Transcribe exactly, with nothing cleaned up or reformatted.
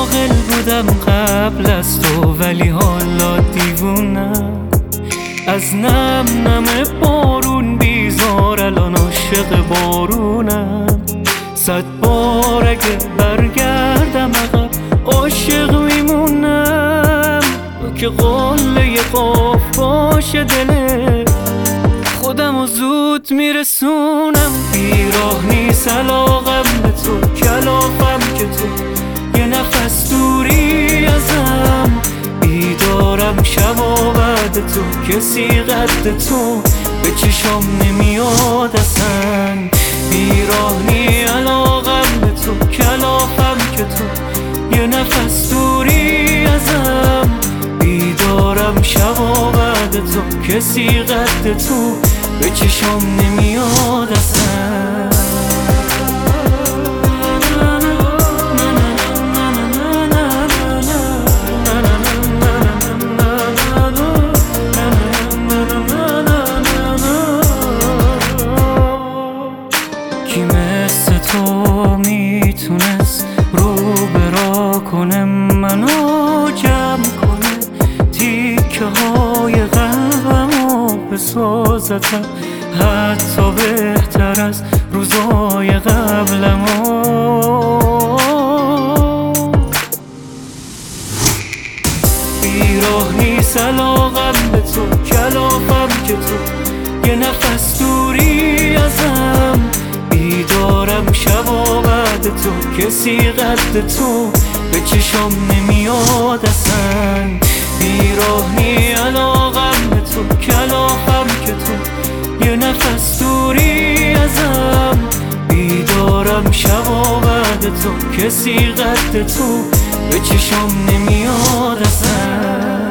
عاقل بودم قبل از تو، ولی حالا دیوونم. از نم نم بارون بیزار الان عاشق بارونم. صد بار اگه برگردم عقب عاشق میمونم. که قله قاف باشه دله خودم و زود میرسونم. بیراه نیست علاقم به تو، کلافم که تو یه نفس دوری ازم. بیدارم شب و بعد تو، کسی قد تو به چشم نمیاد اصلا. بیراه نی علاقم به تو، کلافم که تو یه نفس دوری ازم. بیدارم شب و بعد تو، کسی قد تو به چشم نمیاد اصلا. کی مثل تو میتونست رو برا کنه منو جمع کنه، تیکه های قلبمو بسازتم حتی بهتر از روزای قبلمو. بیراه نیست علاقم به تو، کلافم که تو یه نفس دوری ازم. بیدارم شب و بعد تو، کسی قد تو به چشم نمیاد اصلا. بیراه نی علاقم به تو، کلافم که تو یه نفس دوری ازم. بیدارم شب و بعد تو، کسی قد تو به چشم نمیاد اصلا.